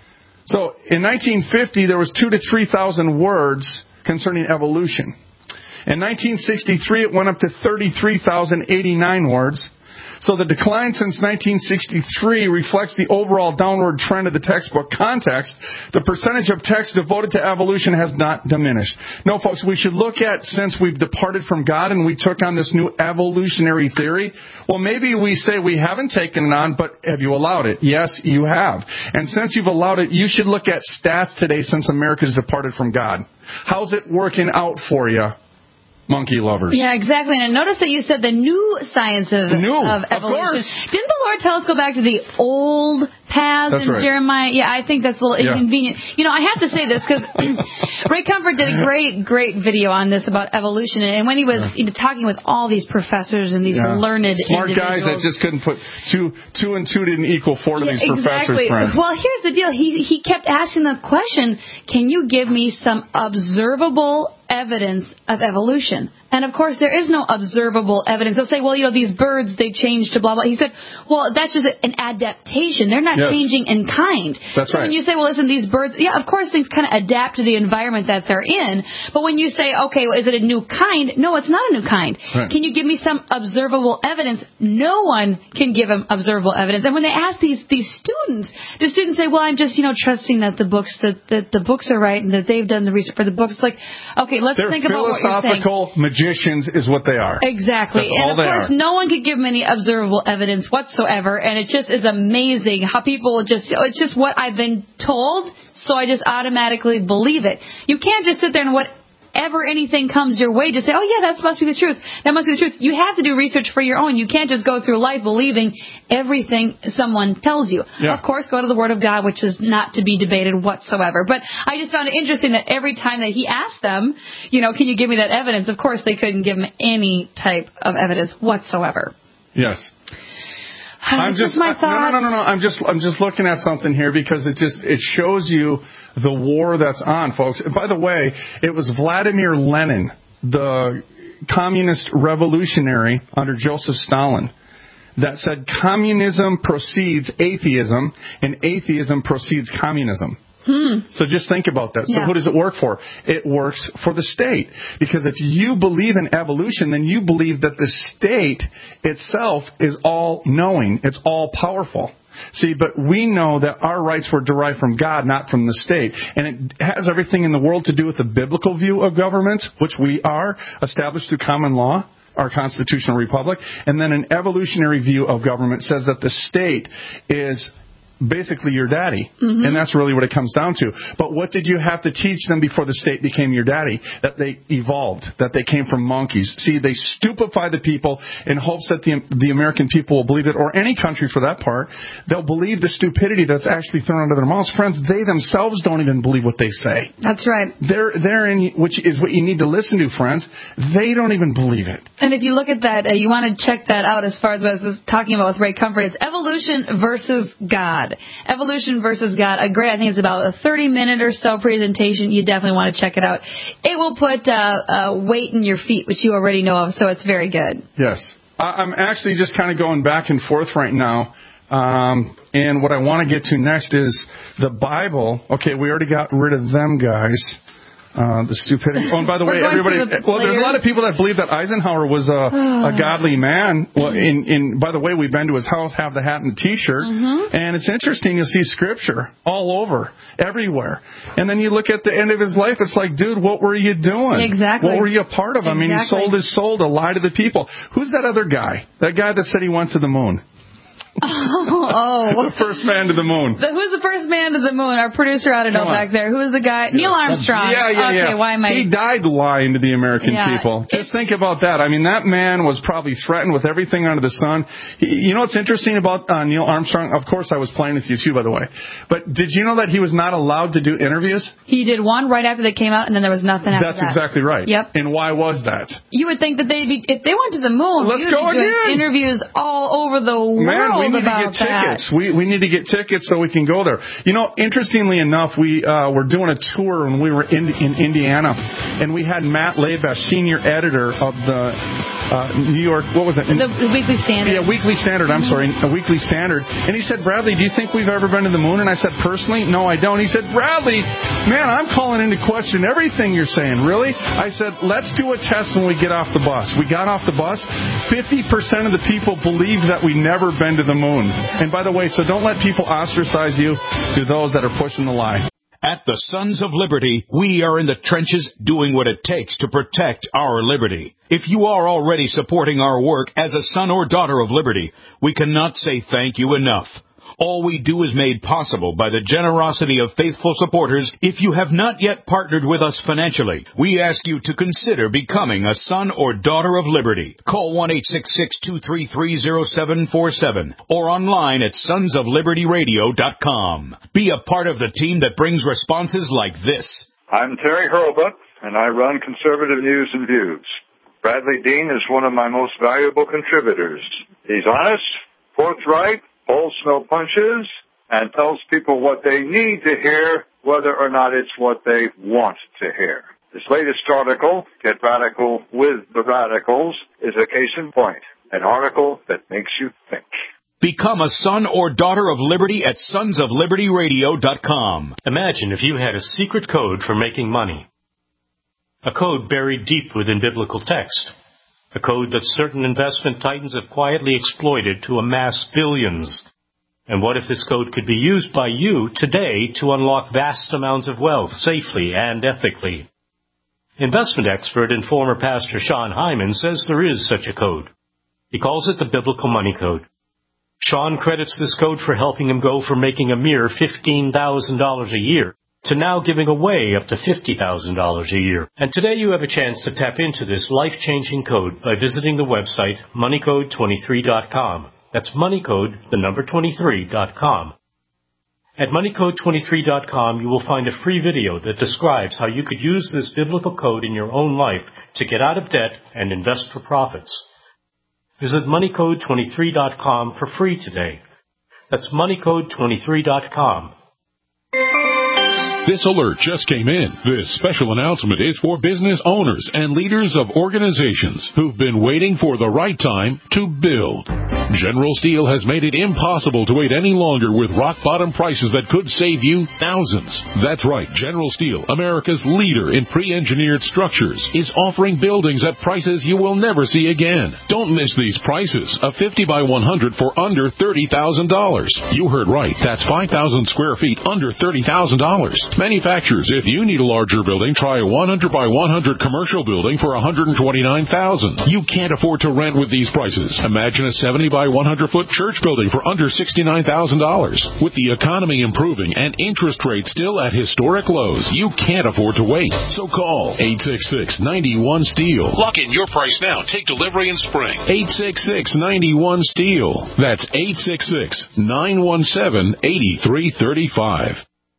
So in nineteen fifty, there was two to three thousand words concerning evolution. In nineteen sixty-three, it went up to thirty-three thousand eighty-nine words. So the decline since nineteen sixty-three reflects the overall downward trend of the textbook context. The percentage of text devoted to evolution has not diminished. No, folks, we should look at, since we've departed from God and we took on this new evolutionary theory, well, maybe we say we haven't taken it on, but have you allowed it? Yes, you have. And since you've allowed it, you should look at stats today since America's departed from God. How's it working out for you? Monkey lovers. Yeah, exactly. And notice that you said the new science of, new, of evolution. Of Didn't the Lord tell us go back to the old paths that's in right. Jeremiah? Yeah, I think that's a little yeah. inconvenient. You know, I have to say this because Ray Comfort did a great, great video on this about evolution. And when he was yeah. talking with all these professors and these yeah. learned smart individuals. guys that just couldn't put two, two and two didn't equal four to yeah, these exactly. professors, friends. Well, here's the deal. He, he kept asking the question, can you give me some observable evidence of evolution? And of course, there is no observable evidence. They'll say, well, you know, these birds, they changed to blah, blah. He said, well, that's just an adaptation. They're not yes. changing in kind. That's so right. when you say, well, listen, these birds, yeah, of course, things kind of adapt to the environment that they're in. But when you say, okay, well, is it a new kind? No, it's not a new kind. Right. Can you give me some observable evidence? No one can give them observable evidence. And when they ask these these students, the students say, well, I'm just, you know, trusting that the books that, that the books are right and that they've done the research for the books. It's like, okay, let's They're think about what you're saying. philosophical magicians is what they are. Exactly. That's and all of they course, are. no one could give them any observable evidence whatsoever. And it just is amazing how people just, it's just what I've been told, so I just automatically believe it. You can't just sit there and whatever anything comes your way, just say, oh yeah, that must be the truth. That must be the truth. You have to do research for your own. You can't just go through life believing everything someone tells you. Yeah. Of course, go to the Word of God, which is not to be debated whatsoever. But I just found it interesting that every time that he asked them, you know, can you give me that evidence? Of course, they couldn't give him any type of evidence whatsoever. Yes. I'm just my I, no, no, no, no. I'm just, I'm just looking at something here because it just, it shows you the war that's on, folks. And by the way, it was Vladimir Lenin, the communist revolutionary under Joseph Stalin, that said communism precedes atheism and atheism precedes communism. Hmm. So just think about that. So yeah. who does it work for? It works for the state. Because if you believe in evolution, then you believe that the state itself is all-knowing. It's all-powerful. See, but we know that our rights were derived from God, not from the state. And it has everything in the world to do with the biblical view of government, which we are, established through common law, our constitutional republic. And then an evolutionary view of government says that the state is basically your daddy. Mm-hmm. And that's really what it comes down to. But what did you have to teach them before the state became your daddy? That they evolved, that they came from monkeys. See, they stupefy the people in hopes that the, the American people will believe it, or any country for that part. They'll believe the stupidity that's actually thrown out of their mouths. Friends, they themselves don't even believe what they say. That's right. They're, they're in, which is what you need to listen to, friends. They don't even believe it. And if you look at that, uh, you want to check that out as far as what I was talking about with Ray Comfort. It's evolution versus God. Evolution versus God. A great, I think it's about a thirty minute or so presentation. You definitely want to check it out. It will put uh, uh, weight in your feet, which you already know of, so it's very good. Yes. I'm actually just kind of going back and forth right now. Um, and what I want to get to next is the Bible. Okay, we already got rid of them guys. Uh, the stupidity. Oh, and by the way, everybody. The well, there's a lot of people that believe that Eisenhower was a, a godly man. Well, in, in by the way, we've been to his house, have the hat and the T-shirt, mm-hmm. and it's interesting. You'll see Scripture all over, everywhere, and then you look at the end of his life. It's like, dude, what were you doing? Exactly. What were you a part of? Exactly. I mean, he sold his soul to lie to the people. Who's that other guy? That guy that said he went to the moon. Oh, oh. The first man to the moon. The, who's the first man to the moon? Our producer, I don't know, back there. Who is the guy? Yeah. Neil Armstrong. Yeah, yeah, okay, yeah. Why am I? He died lying to the American yeah. people. Just think about that. I mean, that man was probably threatened with everything under the sun. He, you know what's interesting about uh, Neil Armstrong? Of course, I was playing with you too, by the way. But did you know that he was not allowed to do interviews? He did one right after they came out, and then there was nothing after That's that. That's exactly right. Yep. And why was that? You would think that they'd be, if they went to the moon, Let's you'd go be doing again. interviews all over the world. Man, we told we need about to get that. tickets. We we need to get tickets so we can go there. You know, interestingly enough, we uh, were doing a tour when we were in in Indiana, and we had Matt Labesh, senior editor of the uh, New York. What was it? The, the Weekly Standard. Yeah, Weekly Standard. I'm sorry, a Weekly Standard. And he said, Bradley, do you think we've ever been to the moon? And I said, personally, no, I don't. He said, Bradley, man, I'm calling into question everything you're saying. Really? I said, let's do a test when we get off the bus. We got off the bus. fifty percent of the people believe that we never been to the moon. And by the way, so don't let people ostracize you to those that are pushing the lie. At the Sons of Liberty, we are in the trenches doing what it takes to protect our liberty. If you are already supporting our work as a son or daughter of liberty, we cannot say thank you enough. All we do is made possible by the generosity of faithful supporters. If you have not yet partnered with us financially, we ask you to consider becoming a son or daughter of liberty. Call one eight six six, two three three, zero seven four seven or online at sons of liberty radio dot com. Be a part of the team that brings responses like this. I'm Terry Hurlbut, and I run Conservative News and Views. Bradley Dean is one of my most valuable contributors. He's honest, forthright, pulls no punches, and tells people what they need to hear, whether or not it's what they want to hear. His latest article, Get Radical with the Radicals, is a case in point, an article that makes you think. Become a son or daughter of liberty at sons of liberty radio dot com. Imagine if you had a secret code for making money. A code buried deep within biblical text. A code that certain investment titans have quietly exploited to amass billions. And what if this code could be used by you today to unlock vast amounts of wealth safely and ethically? Investment expert and former pastor Sean Hyman says there is such a code. He calls it the Biblical Money Code. Sean credits this code for helping him go from making a mere fifteen thousand dollars a year to now giving away up to fifty thousand dollars a year. And today you have a chance to tap into this life-changing code by visiting the website money code twenty-three dot com. That's moneycode, the number twenty-three dot com. At money code twenty-three dot com, you will find a free video that describes how you could use this biblical code in your own life to get out of debt and invest for profits. Visit money code twenty-three dot com for free today. That's money code twenty-three dot com. This alert just came in. This special announcement is for business owners and leaders of organizations who've been waiting for the right time to build. General Steel has made it impossible to wait any longer with rock-bottom prices that could save you thousands. That's right. General Steel, America's leader in pre-engineered structures, is offering buildings at prices you will never see again. Don't miss these prices. A fifty by one hundred for under thirty thousand dollars. You heard right. That's five thousand square feet under thirty thousand dollars. Manufacturers, if you need a larger building, try a one hundred by one hundred commercial building for one hundred twenty-nine thousand dollars. You can't afford to rent with these prices. Imagine a seventy by one hundred foot church building for under sixty-nine thousand dollars. With the economy improving and interest rates still at historic lows, you can't afford to wait. So call eight six six, nine one, STEEL. Lock in your price now. Take delivery in spring. eight six six, nine one, STEEL. That's eight six six, nine one seven, eight three three five.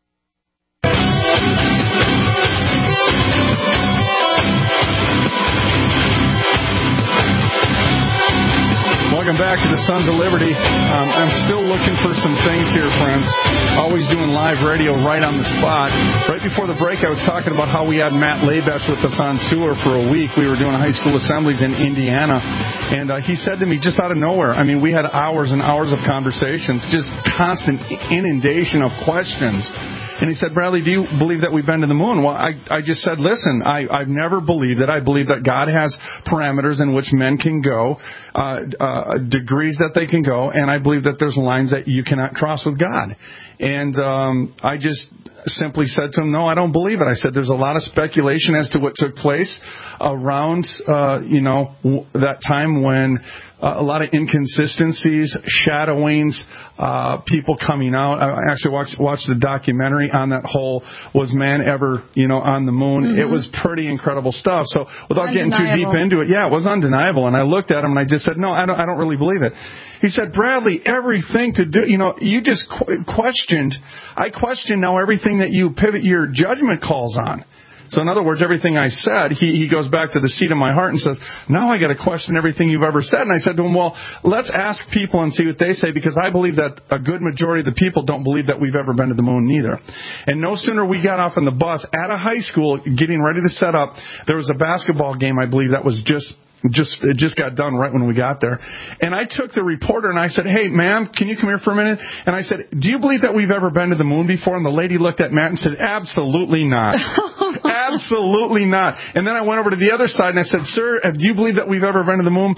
Welcome back to the Sons of Liberty. Um, I'm still looking for some things here, friends. Always doing live radio right on the spot. Right before the break, I was talking about how we had Matt Labesh with us on tour for a week. We were doing high school assemblies in Indiana. And uh, he said to me just out of nowhere, I mean, we had hours and hours of conversations, just constant inundation of questions. And he said, Bradley, do you believe that we've been to the moon? Well, I, I just said, listen, I, I've never believed it. I believe that God has parameters in which men can go, uh, uh, degrees that they can go, and I believe that there's lines that you cannot cross with God. And um, I just simply said to him, no, I don't believe it. I said there's a lot of speculation as to what took place around, uh, you know, w- that time when uh, a lot of inconsistencies, shadowings, uh, people coming out. I actually watched, watched the documentary on that whole, was man ever, you know, on the moon? Mm-hmm. It was pretty incredible stuff. So without getting too deep into it, yeah, it was undeniable. And I looked at him and I just said, no, I don't, I don't really believe it. He said, Bradley, everything to do, you know, you just qu- questioned, I question now everything that you pivot your judgment calls on. So in other words, everything I said, he, he goes back to the seat of my heart and says, now I got to question everything you've ever said. And I said to him, well, let's ask people and see what they say, because I believe that a good majority of the people don't believe that we've ever been to the moon neither. And no sooner we got off on the bus at a high school getting ready to set up, there was a basketball game, I believe, that was just Just it just got done right when we got there. And I took the reporter and I said, hey, ma'am, can you come here for a minute? And I said, do you believe that we've ever been to the moon before? And the lady looked at Matt and said, absolutely not. Absolutely not. And then I went over to the other side and I said, sir, do you believe that we've ever been to the moon?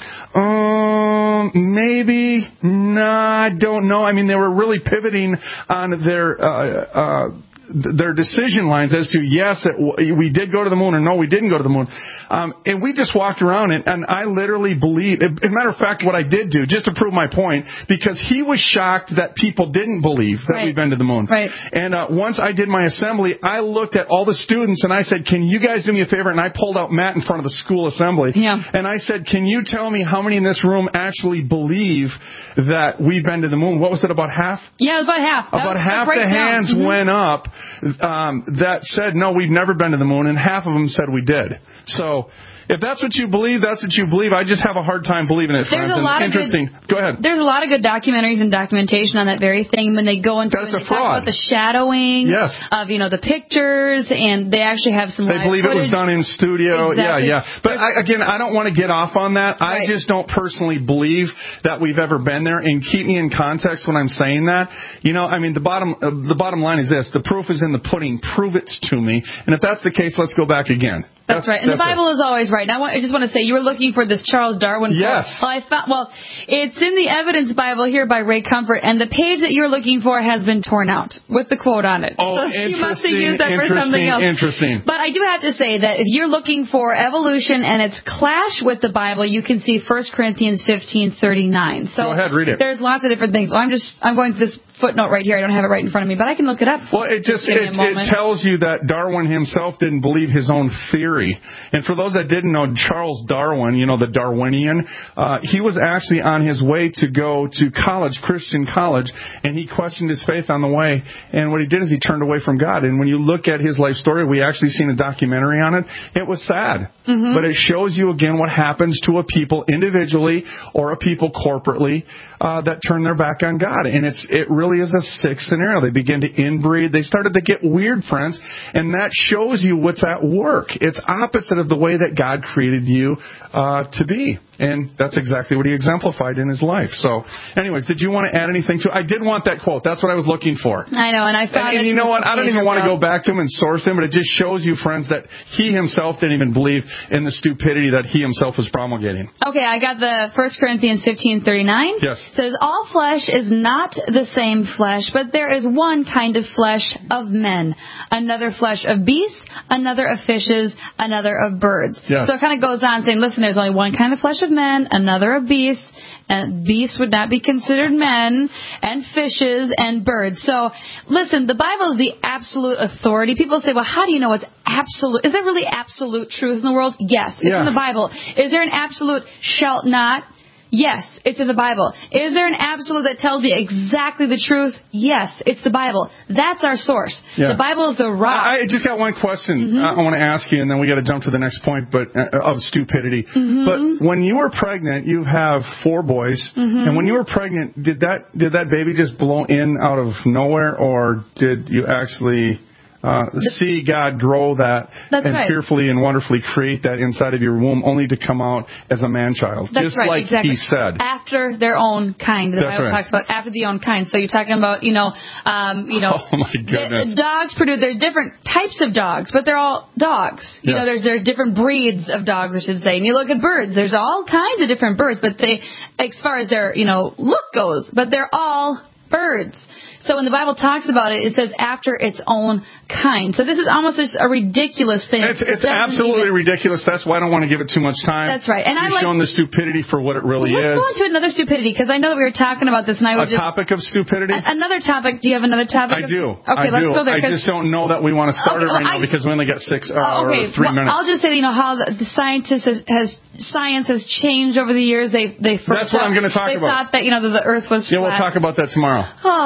Um, maybe. Nah, I don't know. I mean, they were really pivoting on their uh, uh their decision lines as to, yes, it, we did go to the moon, or no, we didn't go to the moon. Um, and we just walked around, and, and I literally believe, as a matter of fact, what I did do, just to prove my point, because he was shocked that people didn't believe that right. we've been to the moon. Right. And uh, once I did my assembly, I looked at all the students, and I said, can you guys do me a favor? And I pulled out Matt in front of the school assembly. Yeah. And I said, can you tell me how many in this room actually believe that we've been to the moon? What was it, about half? Yeah, it was about half. That About was, half right the hands mm-hmm. went up um, that said, no, we've never been to the moon, and half of them said we did. So if that's what you believe, that's what you believe. I just have a hard time believing it, friends. There's a lot and interesting. Of good, Go ahead. There's a lot of good documentaries and documentation on that very thing. When they go into That's it, they a fraud. talk about the shadowing yes. of, you know, the pictures, and they actually have some They live believe footage. it was done in studio. Exactly. Yeah, yeah. But I, again, I don't want to get off on that. Right. I just don't personally believe that we've ever been there. And keep me in context when I'm saying that. You know, I mean, the bottom uh, the bottom line is this: the proof is in the pudding. Prove it to me. And if that's the case, let's go back again. That's, that's right. And that's the Bible it. is always right. And I, want, I just want to say, you were looking for this Charles Darwin quote. Yes. Well, I found, well, it's in the Evidence Bible here by Ray Comfort, and the page that you're looking for has been torn out with the quote on it. Oh, so interesting. You must have used that for something else. Interesting. But I do have to say that if you're looking for evolution and its clash with the Bible, you can see First Corinthians fifteen thirty-nine. So go ahead, read it. There's lots of different things. So I'm just, I'm going to this footnote right here. I don't have it right in front of me, but I can look it up. Well, it just, just it, it tells you that Darwin himself didn't believe his own theory. And for those that didn't know, Charles Darwin, you know, the Darwinian, uh, he was actually on his way to go to college, Christian college, and he questioned his faith on the way. And what he did is he turned away from God. And when you look at his life story, we actually seen a documentary on it. It was sad. Mm-hmm. But it shows you, again, what happens to a people individually or a people corporately uh, that turn their back on God. And it's it really is a sick scenario. They begin to inbreed. They started to get weird, friends. And that shows you what's at work. It's opposite of the way that God created you uh, to be. And that's exactly what he exemplified in his life. So, anyways, did you want to add anything to it? I did want that quote. That's what I was looking for. I know, and I found And, and you know what? I don't even want to go back to him and source him, but it just shows you, friends, that he himself didn't even believe in the stupidity that he himself was promulgating. Okay, I got the First Corinthians fifteen thirty-nine. Yes. It says, all flesh is not the same flesh, but there is one kind of flesh of men, another flesh of beasts, another of fishes, another of birds. Yes. So it kind of goes on saying, listen, there's only one kind of flesh of men, another of beasts, and beasts would not be considered men, and fishes and birds. So, listen, the Bible is the absolute authority. People say, well, how do you know it's absolute? Is there really absolute truth in the world? Yes, it's yeah. in the Bible. Is there an absolute shalt not? Yes, it's in the Bible. Is there an absolute that tells me exactly the truth? Yes, it's the Bible. That's our source. Yeah. The Bible is the rock. I, I just got one question mm-hmm. I want to ask you, and then we got to jump to the next point, but uh, of stupidity. Mm-hmm. But when you were pregnant, you have four boys, mm-hmm. and when you were pregnant, did that did that baby just blow in out of nowhere, or did you actually Uh, see God grow that That's and right. fearfully and wonderfully create that inside of your womb, only to come out as a man-child, That's just right, like exactly. he said. After their own kind. The That's Bible right. talks about after the own kind. So you're talking about, you know, um, you know, oh my goodness. the, dogs produce. There's different types of dogs, but they're all dogs. You yes. know, there's there's different breeds of dogs, I should say. And you look at birds. There's all kinds of different birds, but they, as far as their, you know, look goes, but they're all birds. So when the Bible talks about it, it says after its own kind. So this is almost just a ridiculous thing. It's, it's it absolutely even... ridiculous. That's why I don't want to give it too much time. That's right. And You're I like... showing the stupidity for what it really well, let's is. Let's go into another stupidity, because I know that we were talking about this, and I A would just... topic of stupidity? A- another topic. Do you have another topic? I do. Okay, I let's do. go there. I just don't know that we want to start okay, it right well, now I... because we only got six uh, oh, okay. or three well, minutes. I'll just say, you know, how the, the scientist has, has science has changed over the years. They they That's what I'm going to talk they about. They thought that, you know, that the Earth was yeah, flat. we'll talk about that tomorrow. Oh, don't I, step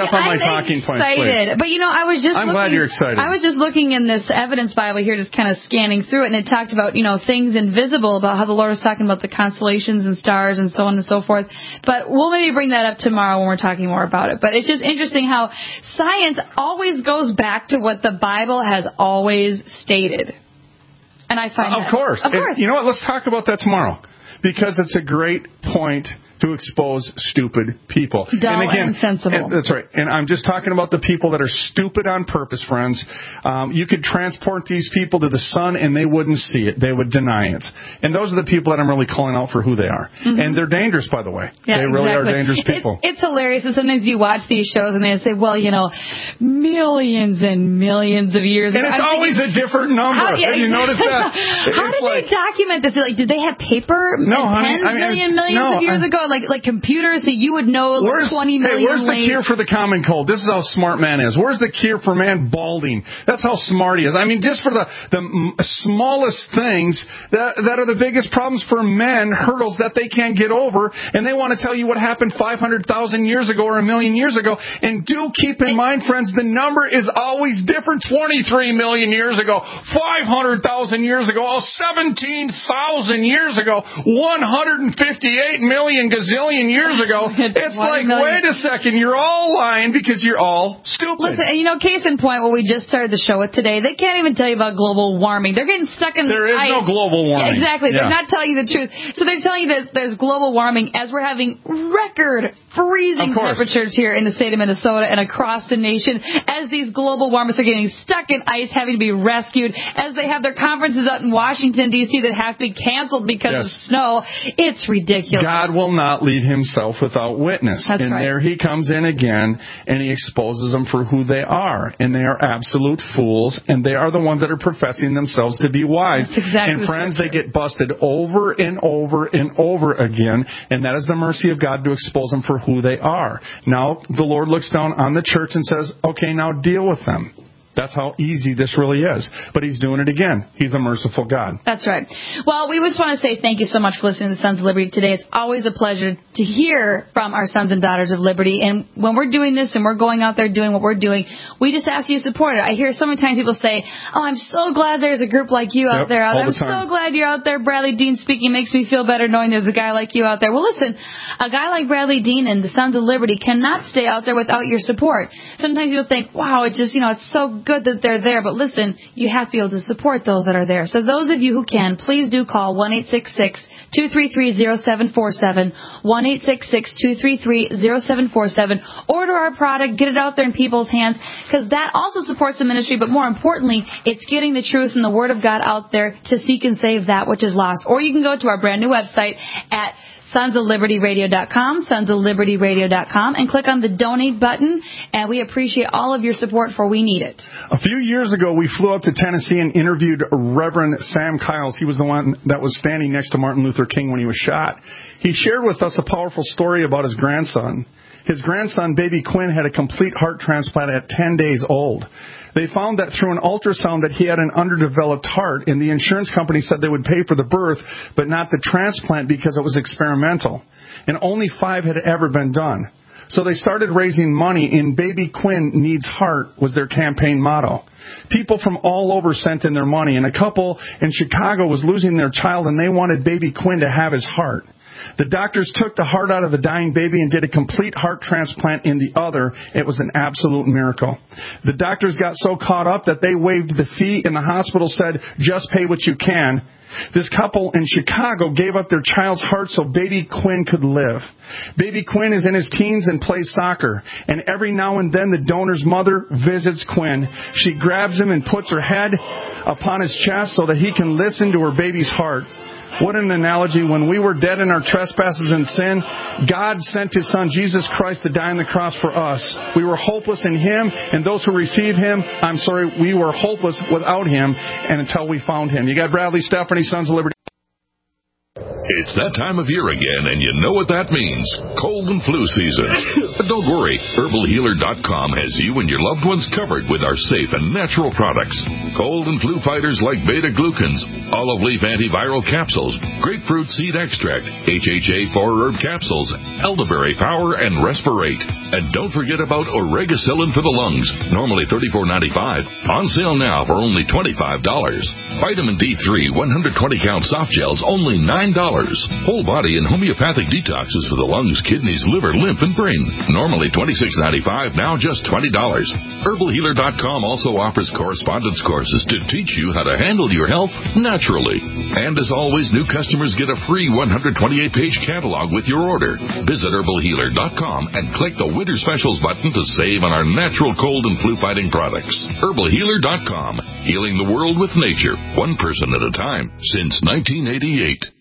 off on my I'm talking points, excited. please. But, you know, I was just I'm looking, glad you're excited. I was just looking in this evidence Bible here, just kind of scanning through it, and it talked about, you know, things invisible, about how the Lord was talking about the constellations and stars and so on and so forth. But we'll maybe bring that up tomorrow when we're talking more about it. But it's just interesting how science always goes back to what the Bible has always stated. And I find uh, that. Of course. Of course. And you know what? Let's talk about that tomorrow. Because it's a great point to expose stupid people. Dull and, again, and insensible. And that's right. And I'm just talking about the people that are stupid on purpose, friends. Um, you could transport these people to the sun and they wouldn't see it. They would deny it. And those are the people that I'm really calling out for who they are. Mm-hmm. And they're dangerous, by the way. Yeah, they really exactly. are dangerous people. It, it's hilarious. And sometimes you watch these shows and they say, well, you know, millions and millions of years ago. And it's I'm always thinking, a different number. How, yeah, have you noticed that? How did like, they document this? Like, did they have paper? No, honey, tens, I mean, million, millions no, of years I, ago? Like, like computers, so you would know like twenty million hey, where's late. the cure for the common cold? This is how smart man is. Where's the cure for man balding? That's how smart he is. I mean, just for the, the smallest things that, that are the biggest problems for men, hurdles that they can't get over, and they want to tell you what happened five hundred thousand years ago or a million years ago. And do keep in mind, friends, the number is always different. twenty-three million years ago, five hundred thousand years ago, oh, seventeen thousand years ago, one hundred fifty-eight million gazillion years ago. It's like, million. Wait a second, you're all lying because you're all stupid. Listen, and you know, case in point, what we just started the show with today, they can't even tell you about global warming. They're getting stuck in there the ice. There is no global warming. Yeah, exactly. Yeah. They're not telling you the truth. So they're telling you that there's global warming as we're having record freezing temperatures here in the state of Minnesota and across the nation, as these global warmers are getting stuck in ice, having to be rescued, as they have their conferences out in Washington, D C that have to be canceled because yes. of snow. It's ridiculous. God will not leave himself without witness. That's and right. there he comes in again, and he exposes them for who they are. And they are absolute fools, and they are the ones that are professing themselves to be wise. That's exactly and friends, they get busted over and over and over again, and that is the mercy of God to expose them for who they are. Now, the Lord looks down on the church and says, okay, now deal with them. That's how easy this really is. But he's doing it again. He's a merciful God. That's right. Well, we just want to say thank you so much for listening to the Sons of Liberty today. It's always a pleasure to hear from our sons and daughters of liberty. And when we're doing this and we're going out there doing what we're doing, we just ask you to support it. I hear so many times people say, oh, I'm so glad there's a group like you out yep, there. I'm the so glad you're out there. Bradley Dean speaking makes me feel better knowing there's a guy like you out there. Well, listen, a guy like Bradley Dean and the Sons of Liberty cannot stay out there without your support. Sometimes you'll think, wow, it just, you know, it's so good that they're there. But listen, you have to be able to support those that are there. So those of you who can, please do call one eight six six, two three three, zero seven four seven, one eight six six, two three three, zero seven four seven. Order our product, get it out there in people's hands, because that also supports the ministry. But more importantly, it's getting the truth and the Word of God out there to seek and save that which is lost. Or you can go to our brand new website at sons of liberty radio dot com, sons of liberty radio dot com, and click on the donate button, and we appreciate all of your support, for we need it. A few years ago, we flew up to Tennessee and interviewed Reverend Sam Kiles. He was the one that was standing next to Martin Luther King when he was shot. He shared with us a powerful story about his grandson. His grandson, baby Quinn, had a complete heart transplant at ten days old. They found that through an ultrasound that he had an underdeveloped heart, and the insurance company said they would pay for the birth, but not the transplant because it was experimental. And only five had ever been done. So they started raising money, and Baby Quinn Needs Heart was their campaign motto. People from all over sent in their money, and a couple in Chicago was losing their child, and they wanted Baby Quinn to have his heart. The doctors took the heart out of the dying baby and did a complete heart transplant in the other. It was an absolute miracle. The doctors got so caught up that they waived the fee, and the hospital said, just pay what you can. This couple in Chicago gave up their child's heart so Baby Quinn could live. Baby Quinn is in his teens and plays soccer. And every now and then the donor's mother visits Quinn. She grabs him and puts her head upon his chest so that he can listen to her baby's heart. What an analogy. When we were dead in our trespasses and sin, God sent His Son, Jesus Christ, to die on the cross for us. We were hopeless in Him, and those who receive Him, I'm sorry, we were hopeless without Him, and until we found Him. You got Bradley, Stephanie, Sons of Liberty. It's that time of year again, and you know what that means. Cold and flu season. But don't worry. herbal healer dot com has you and your loved ones covered with our safe and natural products. Cold and flu fighters like beta-glucans, olive leaf antiviral capsules, grapefruit seed extract, H H A four herb capsules, elderberry power, and Respirate. And don't forget about Oregacillin for the lungs, normally thirty-four ninety-five, on sale now for only twenty-five dollars. Vitamin D three one hundred twenty count soft gels, only nine dollars. Whole body and homeopathic detoxes for the lungs, kidneys, liver, lymph, and brain, normally twenty-six ninety-five, now just twenty dollars. Herbal Healer dot com also offers correspondence courses to teach you how to handle your health naturally. And as always, new customers get a free one hundred twenty-eight page catalog with your order. Visit Herbal Healer dot com and click the Winter Specials button to save on our natural cold and flu fighting products. Herbal Healer dot com, healing the world with nature, one person at a time, since nineteen eighty-eight.